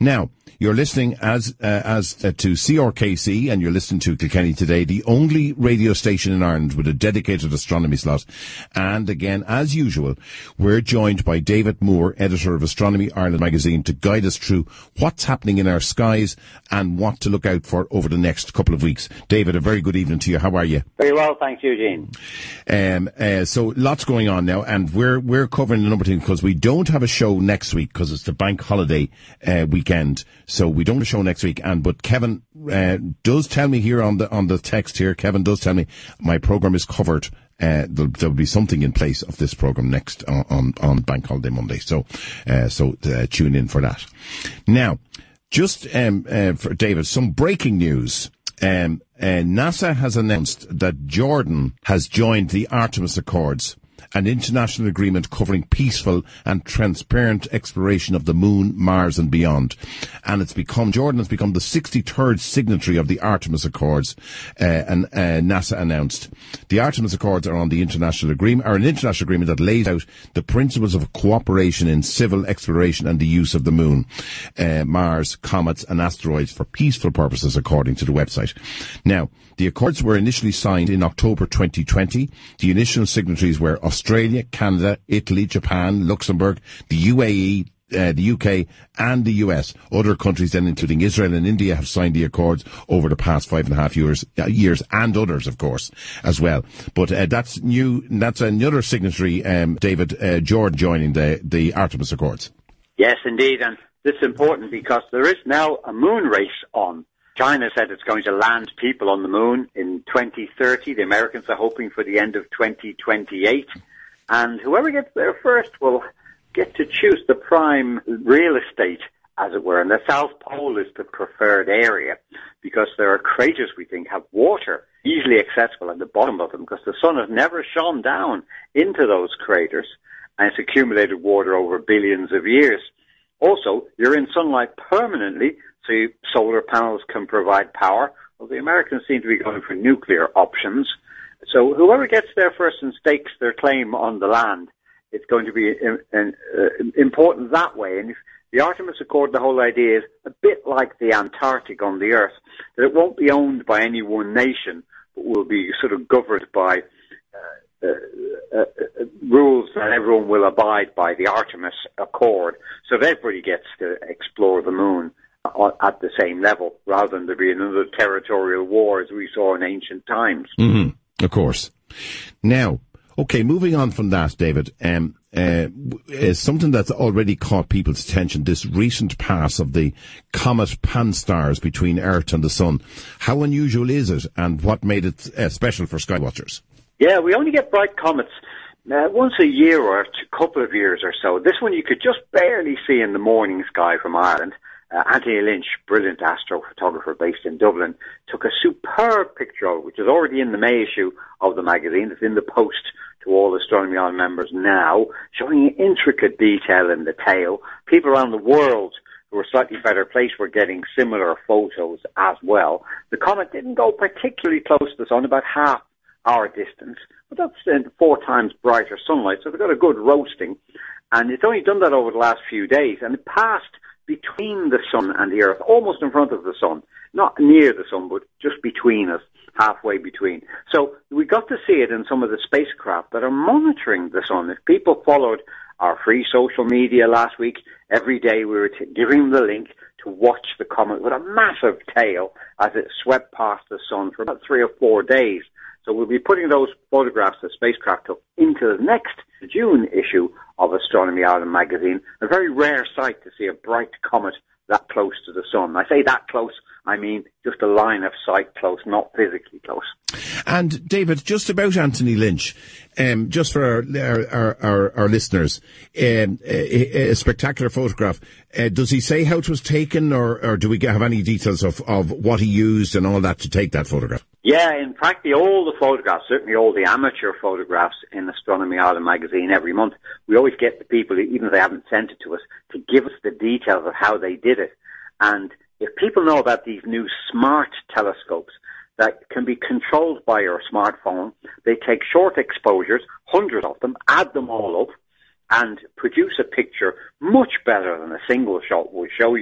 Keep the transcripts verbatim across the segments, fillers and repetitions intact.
Now, you're listening as uh, as uh, to C R K C, and you're listening to Kilkenny Today, the only radio station in Ireland with a dedicated astronomy slot. And again, as usual, we're joined by David Moore, editor of Astronomy Ireland magazine, to guide us through what's happening in our skies and what to look out for over the next couple of weeks. David, a very good evening to you. How are you? Very well, thanks, Eugene. Um, uh, so lots going on now, and we're we're covering a number of things because we don't have a show next week because it's the bank holiday uh, weekend. So we don't have a show next week. And but Kevin uh, does tell me here on the on the text here. Kevin does tell me my program is covered. Uh, there'll, there'll be something in place of this program next on on, on Bank Holiday Monday. So uh, so uh, tune in for that. Now, just um, uh, for David, some breaking news. Um, uh, NASA has announced that Jordan has joined the Artemis Accords, an international agreement covering peaceful and transparent exploration of the moon, Mars and beyond. And it's become, Jordan has become the sixty-third signatory of the Artemis Accords, uh, and uh, NASA announced. The Artemis Accords are on the international agreement, are an international agreement that lays out the principles of cooperation in civil exploration and the use of the moon, uh, Mars, comets and asteroids for peaceful purposes, according to the website. Now, the accords were initially signed in October twenty twenty. The initial signatories were Australia, Canada, Italy, Japan, Luxembourg, the U A E, uh, the U K and the U S. Other countries then, including Israel and India, have signed the accords over the past five and a half years, uh, years and others, of course, as well. But uh, that's new. That's another signatory, um, David, uh, Jordan joining the, the Artemis Accords. Yes, indeed. And this is important because there is now a moon race on. China said it's going to land people on the moon in twenty thirty. The Americans are hoping for the end of twenty twenty-eight. And whoever gets there first will get to choose the prime real estate, as it were. And the South Pole is the preferred area because there are craters, we think, have water easily accessible at the bottom of them because the sun has never shone down into those craters and it's accumulated water over billions of years. Also, you're in sunlight permanently, so you, solar panels can provide power. Well, the Americans seem to be going for nuclear options. So whoever gets there first and stakes their claim on the land, it's going to be in, in, uh, important that way. And if the Artemis Accord, the whole idea is a bit like the Antarctic on the Earth, that it won't be owned by any one nation, but will be sort of governed by uh, uh, uh, uh, rules that everyone will abide by, the Artemis Accord, so that everybody gets to explore the moon at the same level, rather than there be another territorial war as we saw in ancient times. Mm-hmm. Of course. Now, okay, moving on from that, David, um, uh, is something that's already caught people's attention, this recent pass of the comet Pan-STARRS between Earth and the Sun. How unusual is it, and what made it uh, special for skywatchers? Yeah, we only get bright comets uh, once a year or a couple of years or so. This one you could just barely see in the morning sky from Ireland. Uh, Anthony Lynch, brilliant astrophotographer based in Dublin, took a superb picture of it, which is already in the May issue of the magazine. It's in the post to all Astronomy Ireland members now, showing intricate detail in the tail. People around the world who were slightly better placed were getting similar photos as well. The comet didn't go particularly close to the sun, about half our distance, but that's uh, four times brighter sunlight, so they got a good roasting. And it's only done that over the last few days, and it passed between the sun and the Earth, almost in front of the sun, not near the sun, but just between us, halfway between. So we got to see it in some of the spacecraft that are monitoring the sun. If people followed our free social media last week, every day we were t- giving them the link to watch the comet with a massive tail as it swept past the sun for about three or four days. So we'll be putting those photographs the spacecraft took into the next June issue of Astronomy Ireland magazine. A very rare sight to see a bright comet that close to the sun. I say that close, I mean just a line of sight close, not physically close. And David, just about Anthony Lynch, um, just for our our, our, our listeners, um, a, a spectacular photograph. Uh, does he say how it was taken, or, or do we have any details of, of what he used and all that to take that photograph? Yeah, in fact, the, all the photographs, certainly all the amateur photographs in Astronomy Ireland magazine every month, we always get the people, even if they haven't sent it to us, to give us the details of how they did it. And if people know about these new smart telescopes that can be controlled by your smartphone, they take short exposures, hundreds of them, add them all up, and produce a picture much better than a single shot will show you.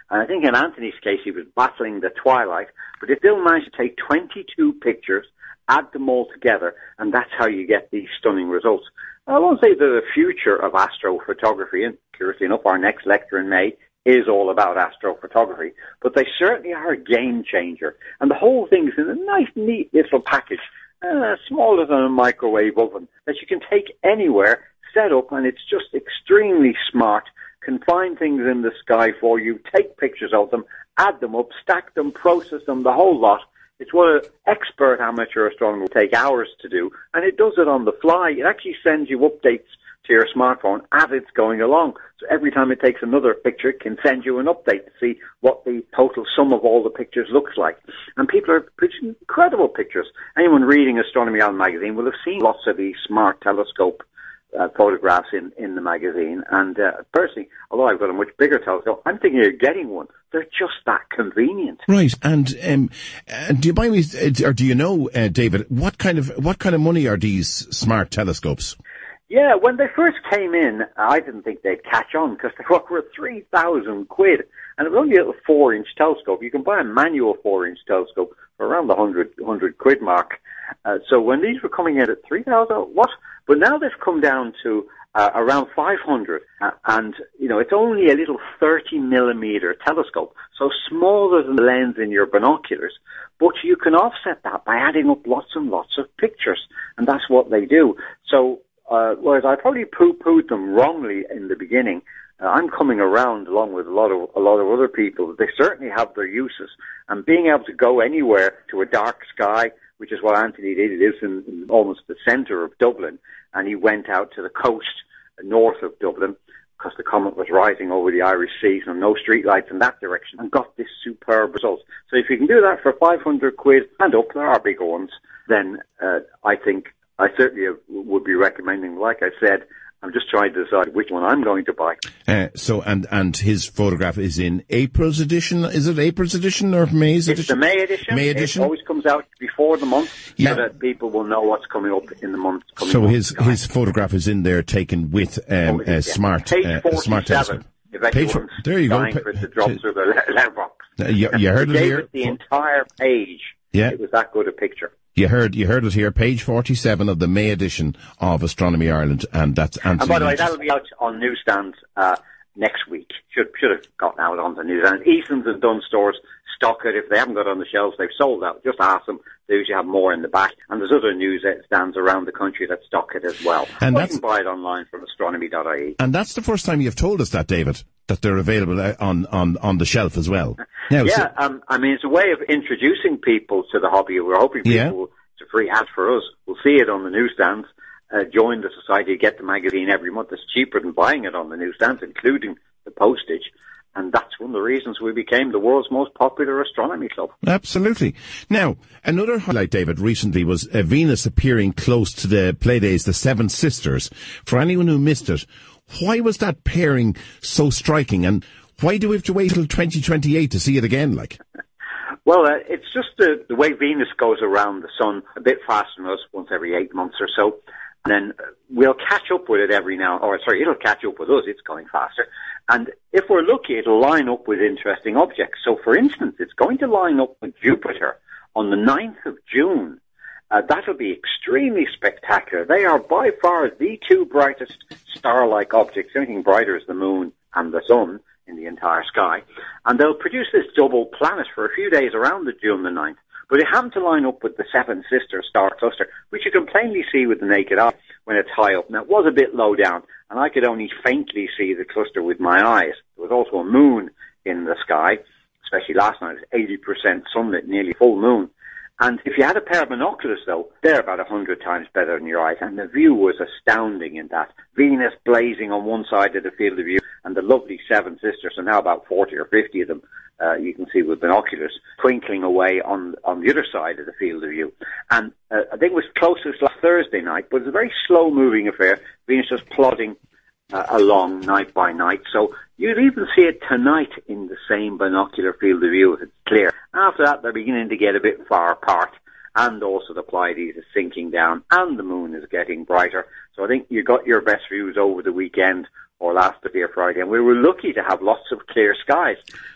And I think in Anthony's case, he was battling the twilight, but he still managed to take twenty-two pictures, add them all together, and that's how you get these stunning results. I won't say they're the future of astrophotography, and curiously enough, our next lecture in May is all about astrophotography, but they certainly are a game changer. And the whole thing is in a nice, neat little package, uh, smaller than a microwave oven, that you can take anywhere, set up, and it's just extremely smart. Can find things in the sky for you, take pictures of them, add them up, stack them, process them, the whole lot. It's what an expert amateur astronomer will take hours to do, and it does it on the fly. It actually sends you updates to your smartphone as it's going along. So every time it takes another picture, it can send you an update to see what the total sum of all the pictures looks like. And people are producing incredible pictures. Anyone reading Astronomy Island magazine will have seen lots of these smart telescope Uh, photographs in, in the magazine. And uh, personally, although I've got a much bigger telescope, I'm thinking of getting one. They're just that convenient. Right. And um, uh, do you buy me, or do you know, uh, David, what kind of what kind of money are these smart telescopes? Yeah, when they first came in, I didn't think they'd catch on because they were worth three thousand quid. And it was only a little four-inch telescope. You can buy a manual four-inch telescope for around the one hundred, one hundred quid mark. Uh, so when these were coming in at three thousand, what? But now they've come down to uh, around five hundred, uh, and, you know, it's only a little thirty millimeter telescope, so smaller than the lens in your binoculars, but you can offset that by adding up lots and lots of pictures, and that's what they do. So, uh, whereas I probably poo-pooed them wrongly in the beginning, uh, I'm coming around along with a lot of a lot of other people. They certainly have their uses, and being able to go anywhere to a dark sky, which is what Anthony did. He lives in, in almost the centre of Dublin, and he went out to the coast north of Dublin because the comet was rising over the Irish Sea, so no streetlights in that direction, and got this superb result. So if you can do that for five hundred quid and up, there are bigger ones, then uh, I think I certainly would be recommending, like I said, I'm just trying to decide which one I'm going to buy. Uh, so, and, and his photograph is in April's edition. Is it April's edition or May's edition? It's the May edition. May edition. It always comes out before the month, yeah. so that people will know what's coming up in the month. Coming so up his his photograph is in there, taken with um, oh, a yeah. smart, Page uh, a smart telescope. If Page for, there you go. dying for it to drop through the letterbox. Uh, you, you heard it here. It the entire page. Yeah. It was that good a picture. You heard, you heard it here, page forty-seven of the May edition of Astronomy Ireland, and that's Anthony. And by the way, Lynch. that'll be out on newsstands uh, next week. Should should have gotten out on the newsstands. Easton's and Dunn stores stock it. If they haven't got it on the shelves, they've sold out. Just ask them. They usually have more in the back. And there's other newsstands around the country that stock it as well. And or that's, you can buy it online from astronomy dot I E. And that's the first time you've told us that, David, that they're available on, on, on the shelf as well. Now, yeah, so, um, I mean, it's a way of introducing people to the hobby. We're hoping people yeah. will, it's a free ad for us, will see it on the newsstands, uh, join the society, get the magazine every month. It's cheaper than buying it on the newsstands, including the postage. And that's one of the reasons we became the world's most popular astronomy club. Absolutely. Now, another highlight, David, recently was uh, Venus appearing close to the Pleiades, the Seven Sisters. For anyone who missed it, why was that pairing so striking? And why do we have to wait till twenty twenty-eight to see it again, like? Well, uh, it's just the, the way Venus goes around the sun a bit faster than us, once every eight months or so. And then we'll catch up with it every now, or sorry, it'll catch up with us, it's going faster. And if we're lucky, it'll line up with interesting objects. So, for instance, it's going to line up with Jupiter on the ninth of June. Uh, that'll be extremely spectacular. They are by far the two brightest star-like objects. Anything brighter is the moon and the sun in the entire sky. And they'll produce this double planet for a few days around the June the ninth. But it happened to line up with the Seven Sisters star cluster, which you can plainly see with the naked eye when it's high up. Now, it was a bit low down, and I could only faintly see the cluster with my eyes. There was also a moon in the sky, especially last night. It was eighty percent sunlit, nearly full moon. And if you had a pair of binoculars, though, they're about a hundred times better than your eyes. And the view was astounding in that. Venus blazing on one side of the field of view, and the lovely Seven Sisters, and now about forty or fifty of them, uh, you can see with binoculars, twinkling away on on the other side of the field of view. And uh, I think it was closest last Thursday night, but it's a very slow-moving affair. Venus just plodding uh, along night by night. So you'll even see it tonight in the same binocular field of view if it's clear. After that, they're beginning to get a bit far apart, and also the Pleiades is sinking down, and the moon is getting brighter. So I think you got your best views over the weekend or last Thursday or Friday, and we were lucky to have lots of clear skies.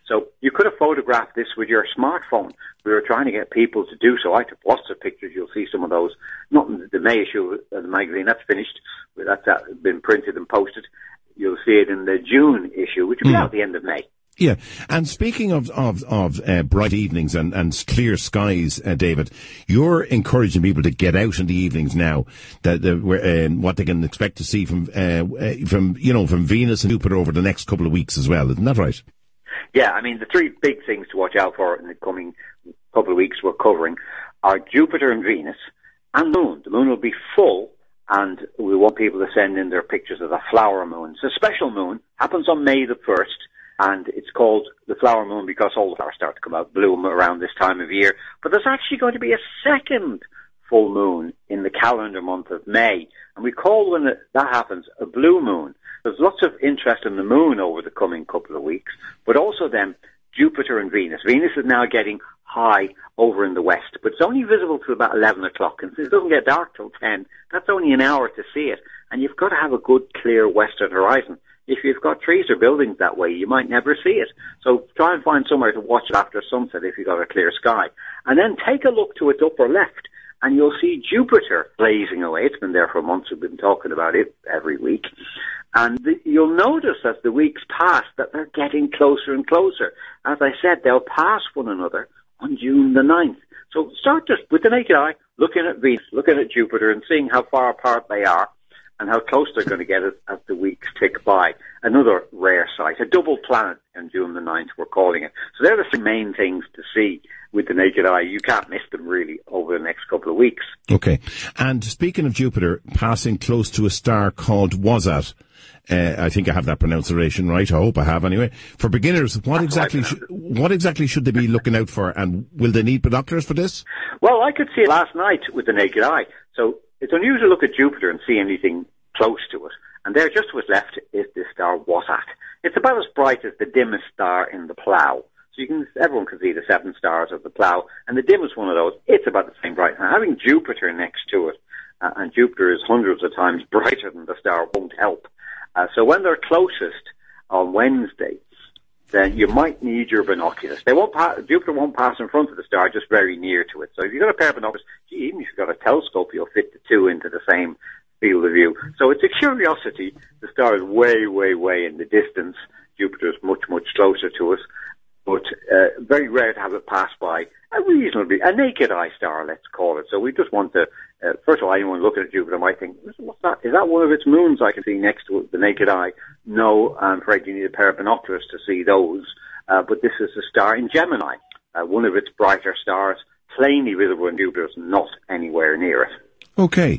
So you could have photographed this with your smartphone. We were trying to get people to do so. I took lots of pictures. You'll see some of those. Not in the May issue of the magazine. That's finished. That's uh, been printed and posted. You'll see it in the June issue, which will be mm. out at the end of May. Yeah, and speaking of of, of uh, bright evenings and, and clear skies, uh, David, you're encouraging people to get out in the evenings now. That uh, what they can expect to see from uh, from you know from Venus and Jupiter over the next couple of weeks as well. Isn't that right? Yeah, I mean the three big things to watch out for in the coming couple of weeks we're covering are Jupiter and Venus and Moon. The Moon will be full, and we want people to send in their pictures of the flower moon. It's a special moon, happens on May the first. And it's called the flower moon because all the flowers start to come out, bloom around this time of year. But there's actually going to be a second full moon in the calendar month of May. And we call when it, that happens a blue moon. There's lots of interest in the moon over the coming couple of weeks, but also then Jupiter and Venus. Venus is now getting high over in the west, but it's only visible till about eleven o'clock. And since it doesn't get dark till ten, that's only an hour to see it. And you've got to have a good, clear western horizon. If you've got trees or buildings that way, you might never see it. So try and find somewhere to watch it after sunset if you've got a clear sky. And then take a look to its upper left, and you'll see Jupiter blazing away. It's been there for months. We've been talking about it every week. And the, you'll notice as the weeks pass that they're getting closer and closer. As I said, they'll pass one another on June the ninth. So start just with the naked eye, looking at Venus, looking at Jupiter, and seeing how far apart they are, and how close they're going to get as, as the weeks tick by. Another rare sight, a double planet on June the ninth, we're calling it. So they're the three main things to see with the naked eye. You can't miss them, really, over the next couple of weeks. Okay. And speaking of Jupiter, passing close to a star called Wasat, uh, I think I have that pronunciation right. I hope I have, anyway. For beginners, what That's exactly sh- what exactly should they be looking out for, and will they need binoculars for this? Well, I could see it last night with the naked eye. So it's unusual to look at Jupiter and see anything close to it. And there, just to its left, is the star Wasat. It's about as bright as the dimmest star in the Plough. So you can, everyone can see the seven stars of the Plough, and the dimmest one of those, it's about the same brightness. Now, having Jupiter next to it, uh, and Jupiter is hundreds of times brighter than the star, won't help. Uh, so when they're closest on Wednesday, then you might need your binoculars. They won't pass, Jupiter won't pass in front of the star, just very near to it. So if you've got a pair of binoculars, even if you've got a telescope, you'll fit the two into the same field of view. So it's a curiosity. The star is way, way, way in the distance. Jupiter is much, much closer to us. But uh, very rare to have it pass by a reasonably, a naked eye star, let's call it. So we just want to, uh, first of all, anyone looking at Jupiter might think, what's that? Is that one of its moons I can see next to the naked eye? No, I'm afraid you need a pair of binoculars to see those. Uh, but this is a star in Gemini, uh, one of its brighter stars, plainly visible in Jupiter, is not anywhere near it. Okay.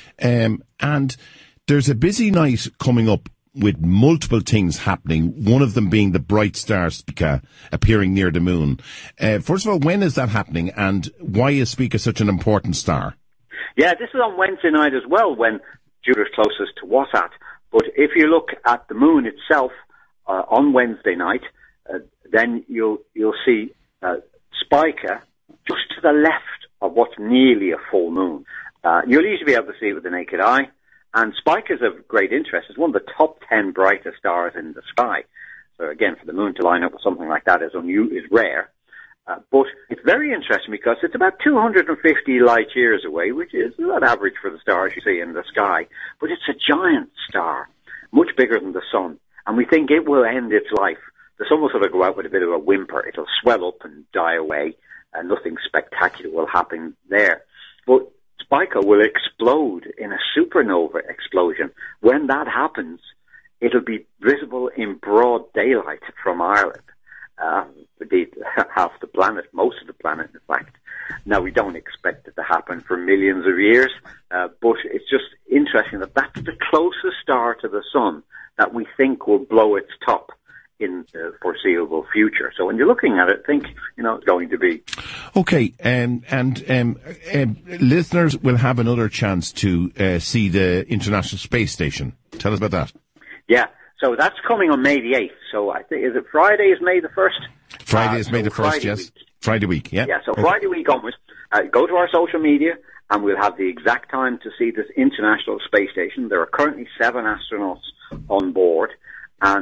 Um, and there's a busy night coming up with multiple things happening, one of them being the bright star Spica appearing near the moon. Uh, first of all, when is that happening, and why is Spica such an important star? Yeah, this is on Wednesday night as well, when Jupiter's closest to Wasat. But if you look at the moon itself uh, on Wednesday night, uh, then you'll you'll see uh, Spica just to the left of what's nearly a full moon. Uh, you'll usually be able to see it with the naked eye. And Spica is of great interest. It's one of the top ten brightest stars in the sky. So again, for the moon to line up with something like that is, unu- is rare. Uh, but it's very interesting because it's about two hundred fifty light years away, which is not average for the stars you see in the sky. But it's a giant star, much bigger than the sun. And we think it will end its life. The sun will sort of go out with a bit of a whimper. It'll swell up and die away, and nothing spectacular will happen there. But Spica will explode in a supernova explosion. When that happens, it'll be visible in broad daylight from Ireland. Uh, indeed, half the planet, most of the planet, in fact. Now, we don't expect it to happen for millions of years, uh, but it's just interesting that that's the closest star to the sun that we think will blow its top in the foreseeable future. So when you're looking at it, think, you know, it's going to be. Okay, um, and um, um, listeners will have another chance to uh, see the International Space Station. Tell us about that. Yeah, so that's coming on May the eighth. So I think, is it Friday is May the first? Friday uh, is May so the first, Friday yes. Week. Friday week, yeah. Yeah, so okay. Friday week onwards, uh, go to our social media and we'll have the exact time to see this International Space Station. There are currently seven astronauts on board, and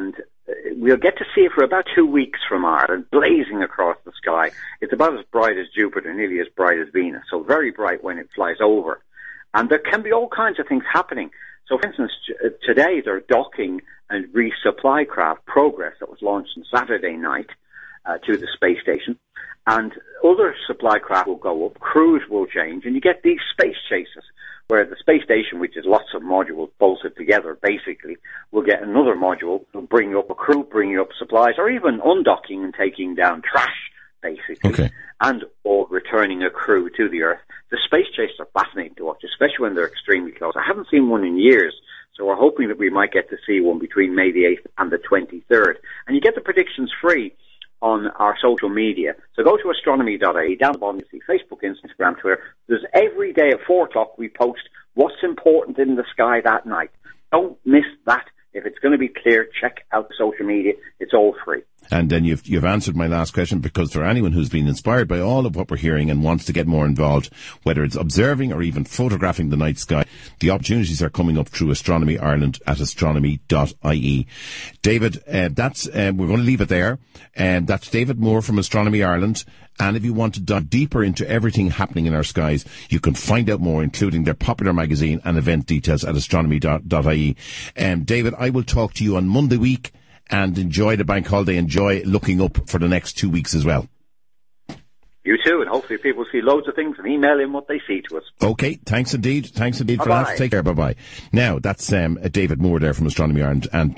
we'll get to see it for about two weeks from Ireland, blazing across the sky. It's about as bright as Jupiter, nearly as bright as Venus, so very bright when it flies over. And there can be all kinds of things happening. So, for instance, today they're docking and resupply craft Progress that was launched on Saturday night uh, to the space station. And other supply craft will go up, crews will change, and you get these space chases, where the space station, which is lots of modules bolted together, basically, will get another module, will bring up a crew, bring up supplies, or even undocking and taking down trash, basically, okay. and or returning a crew to the Earth. The space chases are fascinating to watch, especially when they're extremely close. I haven't seen one in years, so we're hoping that we might get to see one between May the eighth and the twenty-third. And you get the predictions free on our social media. So go to astronomy dot I E, down the bottom you see Facebook, Instagram, Twitter. There's every day at four o'clock we post what's important in the sky that night. Don't miss that. If it's going to be clear, check out the social media. It's all free. And then you've you've answered my last question, because for anyone who's been inspired by all of what we're hearing and wants to get more involved, whether it's observing or even photographing the night sky, the opportunities are coming up through Astronomy Ireland at astronomy dot I E. David, uh, that's uh, we're going to leave it there. And that's David Moore from Astronomy Ireland. And if you want to dive deeper into everything happening in our skies, you can find out more, including their popular magazine and event details at astronomy dot I E. Um, David, I will talk to you on Monday week, and enjoy the bank holiday. Enjoy looking up for the next two weeks as well. You too, and hopefully people see loads of things and email in what they see to us. Okay, thanks indeed. Thanks indeed Bye-bye. for that. Take care. Bye-bye. Now, that's um, David Moore there from Astronomy Ireland, and